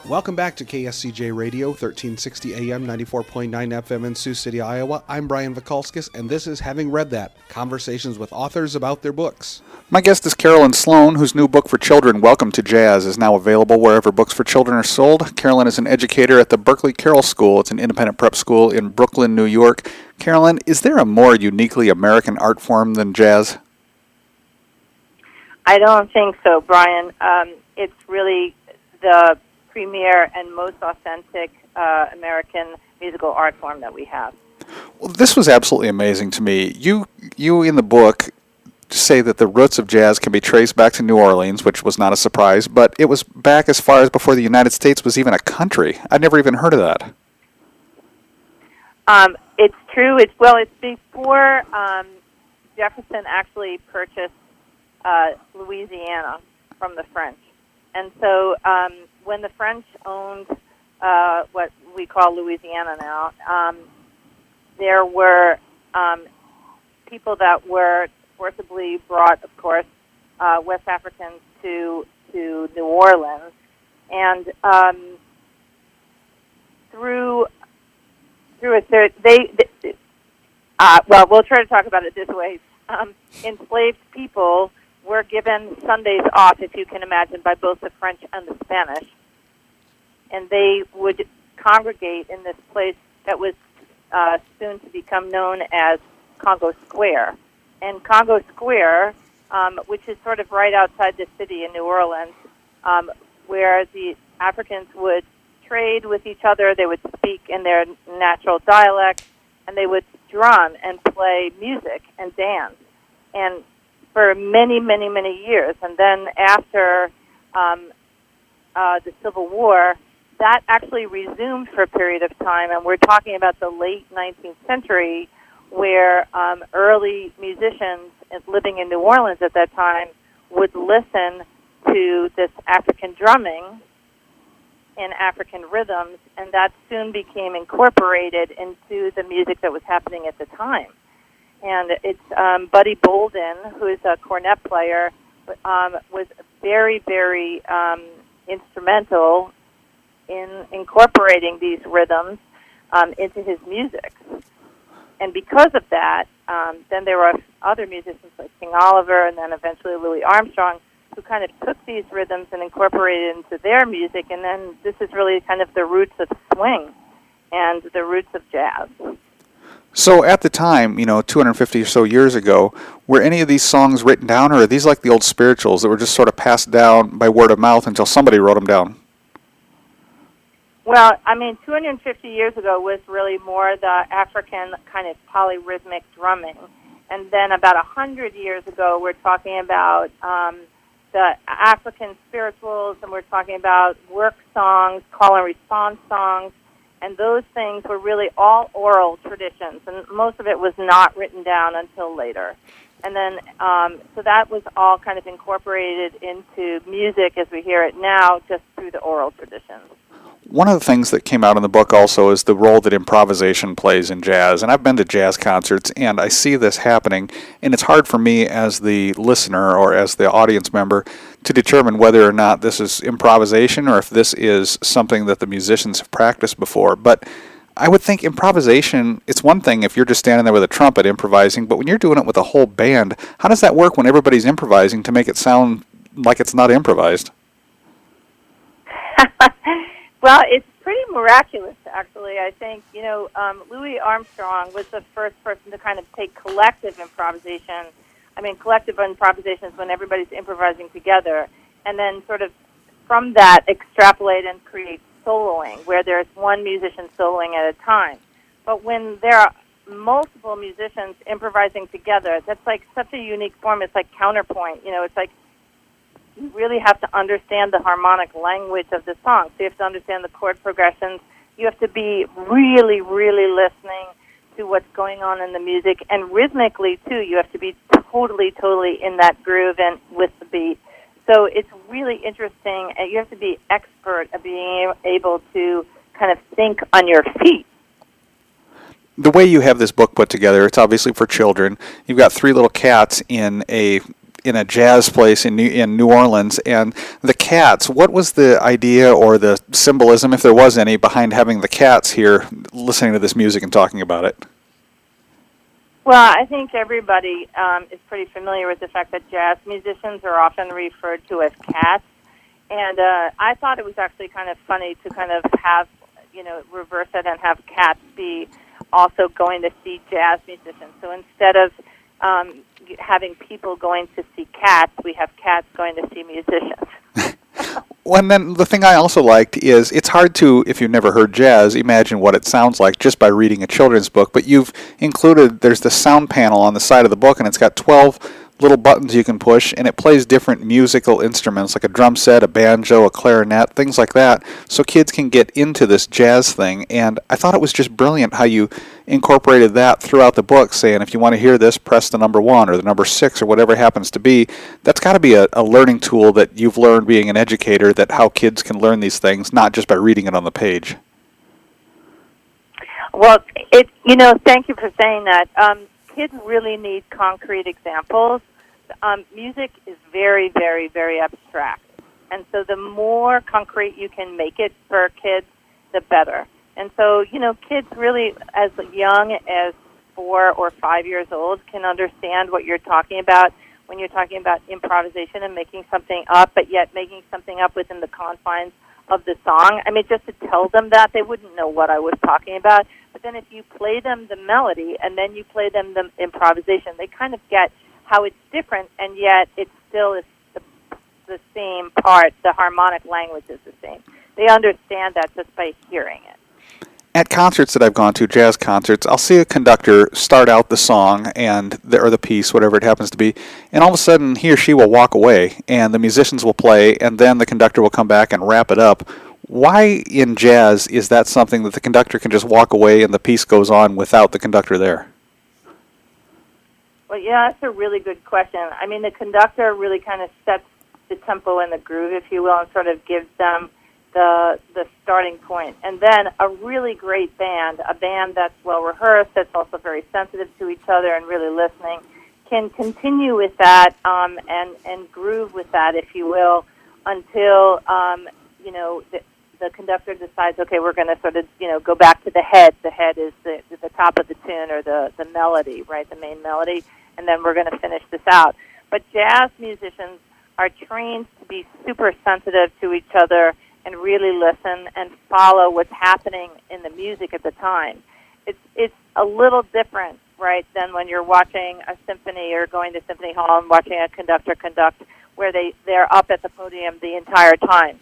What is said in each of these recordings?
Welcome back to KSCJ Radio, 1360 AM, 94.9 FM in Sioux City, Iowa. I'm Brian Vikalskis, and this is Having Read That, conversations with authors about their books. My guest is Carolyn Sloan, whose new book for children, Welcome to Jazz, is now available wherever books for children are sold. Carolyn is an educator at the Berkeley Carroll School. It's an independent prep school in Brooklyn, New York. Carolyn, is there a more uniquely American art form than jazz? I don't think so, Brian. It's really the premier and most authentic American musical art form that we have. Well, this was absolutely amazing to me. You in the book say that the roots of jazz can be traced back to New Orleans, which was not a surprise, but it was back as far as before the United States was even a country. I'd never even heard of that. It's true. It's before Jefferson actually purchased Louisiana from the French. And so when the French owned what we call Louisiana now, there were people that were forcibly brought, of course, West Africans to New Orleans. And through a third, we'll try to talk about it this way. Enslaved people were given Sundays off, if you can imagine, by both the French and the Spanish. And they would congregate in this place that was soon to become known as Congo Square. And Congo Square, which is sort of right outside the city in New Orleans, where the Africans would trade with each other, they would speak in their natural dialect, and they would drum and play music and dance. And for many, many, many years. And then after the Civil War, that actually resumed for a period of time, and we're talking about the late 19th century, where early musicians living in New Orleans at that time would listen to this African drumming and African rhythms, and that soon became incorporated into the music that was happening at the time. And it's Buddy Bolden, who is a cornet player, was very, very instrumental in incorporating these rhythms into his music. And because of that, then there were other musicians like King Oliver and then eventually Louis Armstrong who kind of took these rhythms and incorporated it into their music. And then this is really kind of the roots of swing and the roots of jazz. So at the time, 250 or so years ago, were any of these songs written down, or are these like the old spirituals that were just sort of passed down by word of mouth until somebody wrote them down? Well, 250 years ago was really more the African kind of polyrhythmic drumming. And then about 100 years ago, we're talking about the African spirituals, and we're talking about work songs, call and response songs. And those things were really all oral traditions, and most of it was not written down until later. And then, so that was all kind of incorporated into music as we hear it now, just through the oral traditions. One of the things that came out in the book also is the role that improvisation plays in jazz. And I've been to jazz concerts, and I see this happening, and it's hard for me as the listener or as the audience member to determine whether or not this is improvisation or if this is something that the musicians have practiced before. But I would think improvisation, it's one thing if you're just standing there with a trumpet improvising, but when you're doing it with a whole band, how does that work when everybody's improvising to make it sound like it's not improvised? Well, it's pretty miraculous, actually. I think, Louis Armstrong was the first person to kind of take collective improvisation. Collective improvisation is when everybody's improvising together, and then sort of from that extrapolate and create soloing, where there's one musician soloing at a time. But when there are multiple musicians improvising together, that's like such a unique form. It's like counterpoint. It's like you really have to understand the harmonic language of the song. So you have to understand the chord progressions. You have to be really, really listening to what's going on in the music. And rhythmically, too, you have to be totally, totally in that groove and with the beat. So it's really interesting. And you have to be expert at being able to kind of think on your feet. The way you have this book put together, it's obviously for children. You've got three little cats in a in a jazz place in New Orleans, and the Cats. What was the idea or the symbolism, if there was any, behind having the Cats here listening to this music and talking about it? Well, I think everybody is pretty familiar with the fact that jazz musicians are often referred to as cats. And I thought it was actually kind of funny to kind of have, reverse it and have cats be also going to see jazz musicians. So instead of having people going to see cats, we have cats going to see musicians. Well, and then the thing I also liked is it's hard to, if you've never heard jazz, imagine what it sounds like just by reading a children's book. But you've included, there's the sound panel on the side of the book, and it's got 12 little buttons you can push, and it plays different musical instruments like a drum set, a banjo, a clarinet, things like that, so kids can get into this jazz thing. And I thought it was just brilliant how you incorporated that throughout the book, saying if you want to hear this, press the number 1 or the number 6 or whatever it happens to be. That's got to be a learning tool that you've learned being an educator, that how kids can learn these things, not just by reading it on the page. Well, thank you for saying that. Kids really need concrete examples. Music is very, very, very abstract. And so the more concrete you can make it for kids, the better. And so, kids really, as young as 4 or 5 years old, can understand what you're talking about when you're talking about improvisation and making something up, but yet making something up within the confines of the song. I mean, just to tell them that, they wouldn't know what I was talking about. But then if you play them the melody and then you play them the improvisation, they kind of get how it's different, and yet it still is the same part. The harmonic language is the same. They understand that just by hearing it. At concerts that I've gone to, jazz concerts, I'll see a conductor start out the song or the piece, whatever it happens to be, and all of a sudden he or she will walk away, and the musicians will play, and then the conductor will come back and wrap it up. Why in jazz is that something that the conductor can just walk away and the piece goes on without the conductor there? Well, yeah, that's a really good question. I mean, the conductor really kind of sets the tempo and the groove, if you will, and sort of gives them the starting point. And then a really great band, a band that's well-rehearsed, that's also very sensitive to each other and really listening, can continue with that and groove with that, if you will, until, the conductor decides, okay, we're going to sort of, go back to the head. The head is the top of the tune, or the melody, right, the main melody, and then we're going to finish this out. But jazz musicians are trained to be super sensitive to each other and really listen and follow what's happening in the music at the time. It's a little different, right, than when you're watching a symphony or going to symphony hall and watching a conductor conduct, where they're up at the podium the entire time.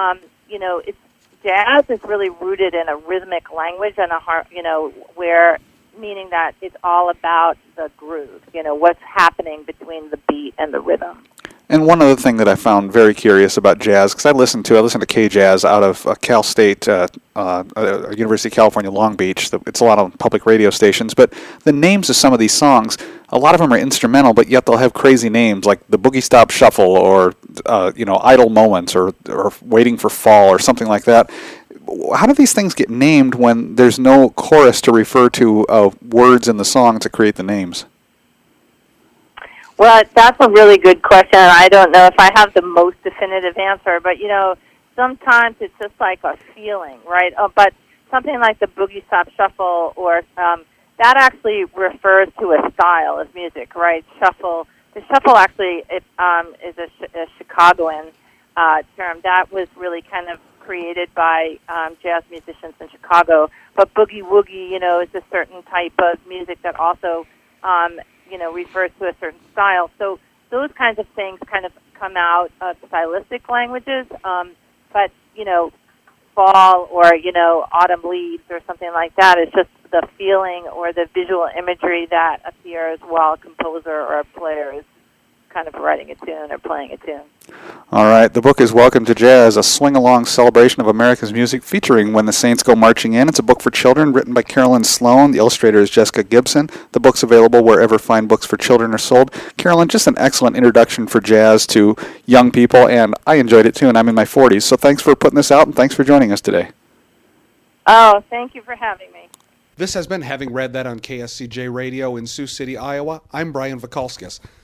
Jazz is really rooted in a rhythmic language and where, meaning that it's all about the groove, what's happening between the beat and the rhythm. And one other thing that I found very curious about jazz, because I listened to K-Jazz out of Cal State, University of California, Long Beach. It's a lot on public radio stations, but the names of some of these songs, a lot of them are instrumental, but yet they'll have crazy names like the Boogie Stop Shuffle, or Idle Moments, or Waiting for Fall, or something like that. How do these things get named when there's no chorus to refer to words in the song to create the names? Well, that's a really good question. I don't know if I have the most definitive answer, but, sometimes it's just like a feeling, right? But something like the Boogie Stop Shuffle, or that actually refers to a style of music, right? Shuffle. The shuffle actually is a Chicagoan term. That was really kind of created by jazz musicians in Chicago. But boogie woogie, is a certain type of music that also refers to a certain style. So those kinds of things kind of come out of stylistic languages. But, fall or, autumn leaves or something like that is just the feeling or the visual imagery that appears while a composer or a player is kind of writing a tune or playing a tune. All right. The book is Welcome to Jazz, a swing-along celebration of America's music featuring When the Saints Go Marching In. It's a book for children written by Carolyn Sloan. The illustrator is Jessica Gibson. The book's available wherever fine books for children are sold. Carolyn, just an excellent introduction for jazz to young people, and I enjoyed it too, and I'm in my 40s. So thanks for putting this out, and thanks for joining us today. Oh, thank you for having me. This has been Having Read That on KSCJ Radio in Sioux City, Iowa. I'm Brian Vakalskis.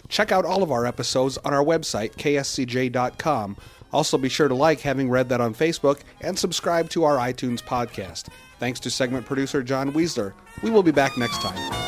Check out all of our episodes on our website, kscj.com. Also, be sure to like Having Read That on Facebook and subscribe to our iTunes podcast. Thanks to segment producer John Weisler. We will be back next time.